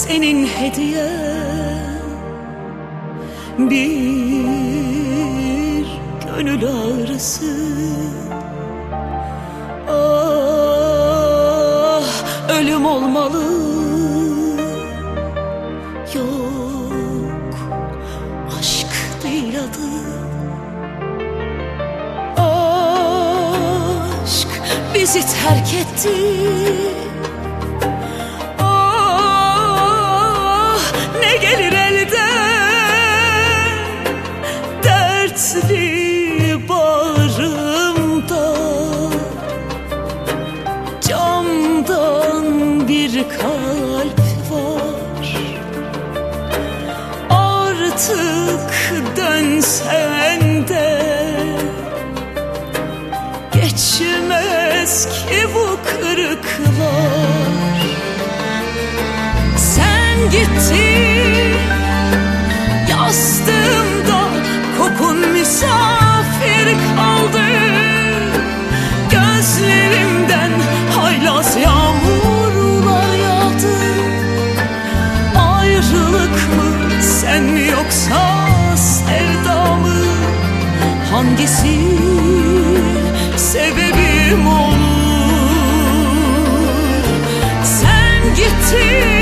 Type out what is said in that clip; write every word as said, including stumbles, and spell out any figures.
senin hediyen bir gönül ağrısı. Ah, ölüm olmalı. Yok, aşk değil adı. Aşk bizi terk etti. Gelir elden dertli bağrımda, camdan bir kalp var. Artık dönsen de geçmez ki bu kırıklar. Sen gittin, yastığımda kokun misafir kaldı. Gözlerimden haylaz yağmurlar yağdı. Ayrılık mı sen mi yoksa sevda mı? Hangisi sebebim olur? Sen gittin,